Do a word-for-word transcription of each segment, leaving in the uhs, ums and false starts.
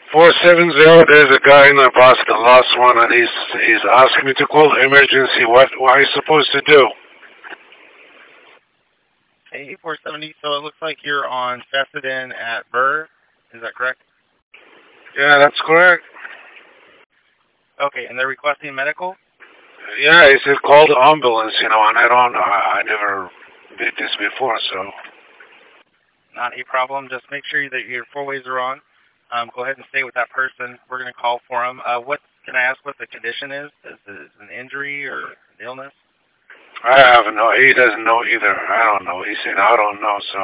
four seven zero, there's a guy in Nebraska, the last one, and he's he's asking me to call emergency. What, what are you supposed to do? Hey, four seventy, so it looks like you're on Fessenden at Burr. Is that correct? Yeah, that's correct. Okay, and they're requesting medical? Yeah, he said call the ambulance, you know, and I don't, I, I never did this before, so. Not a problem. Just make sure that your four ways are on. Um, go ahead and stay with that person. We're going to call for him. Uh, what can I ask what the condition is? Is it an injury or an illness? I haven't know. He doesn't know either. I don't know. He said I don't know, so.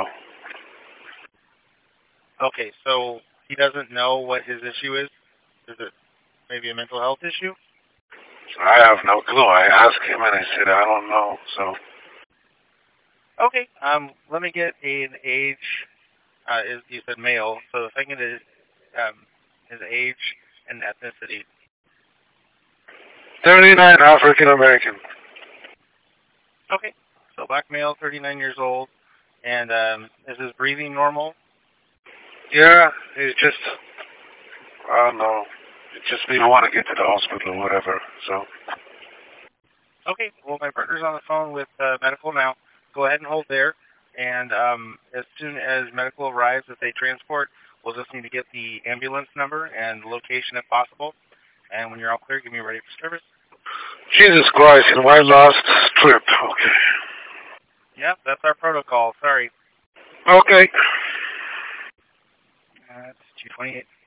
Okay, so he doesn't know what his issue is? Is it maybe a mental health issue? I have no clue. I asked him and he said I don't know, so. Okay, um, let me get an age. Uh, is, you said male, so if I can get his, um, his age and ethnicity. thirty-nine, African American. Okay, so black male, thirty-nine years old, and um, is his breathing normal? Yeah, he's just, I don't know. It just me want to get to the hospital or whatever, so. Okay, well, my partner's on the phone with uh, medical now. Go ahead and hold there, and um, as soon as medical arrives with a transport, we'll just need to get the ambulance number and location if possible. And when you're all clear, give me ready for service. Jesus Christ, in my last trip, okay. Yep, that's our protocol. Sorry. Okay. That's two twenty-eight.